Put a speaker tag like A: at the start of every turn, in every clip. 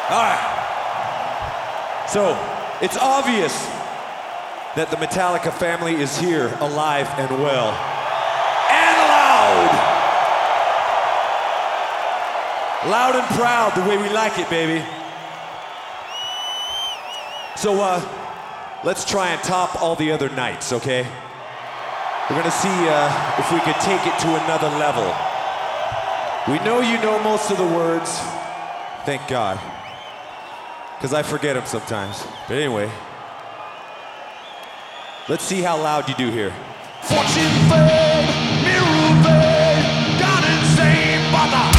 A: All right. So, it's obvious that the Metallica family is here, alive and well. And loud! Loud and proud, the way we like it, baby. So, let's try and top all the other nights, okay? We're gonna see if we could take it to another level. We know you know most of the words. Thank God. Because I forget them sometimes. But anyway, let's see how loud you do here.
B: Fortune fame, mirror fame, gone insane, mother.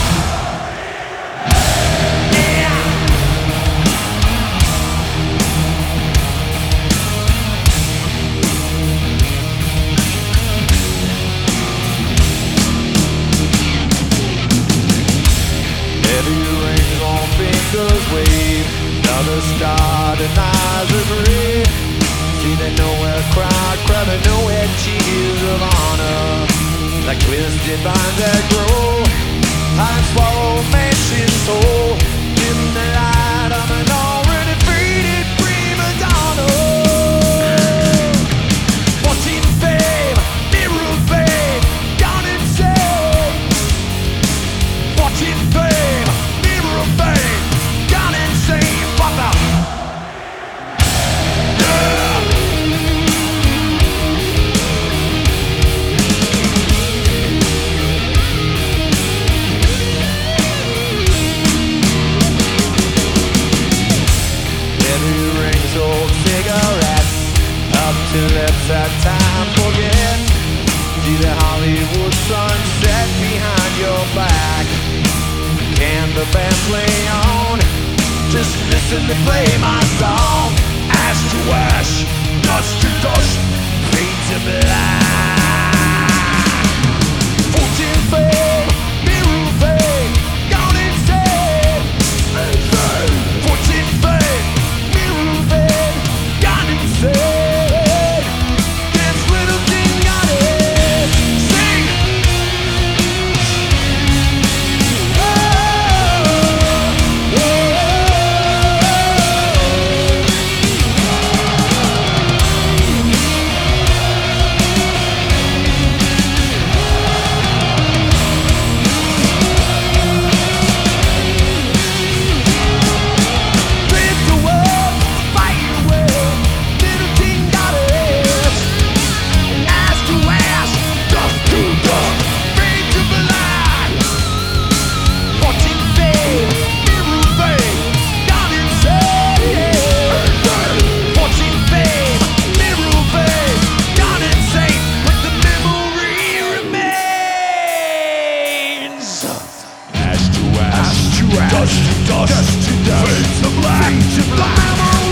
B: Heavy rings on fingers wave. Another star denies a grave. See the nowhere crowd, crowding nowhere tears of honor. Like twisted vines that grow, I swallow man's soul. In the light of an already faded prima donna. Fortune fame, mirror fame, gone insane. Fortune fame, mirror fame, gone insane. What the? Till it's that time forget. See the Hollywood sunset behind your back. Can the band play on? Just listen to play my song. Ash to ash, dust to dust, fade to black. Fortune fame, mirror fame, gone insane. Fortune fame, mirror fame, gone insane. Dust to dust, fade to black, the memory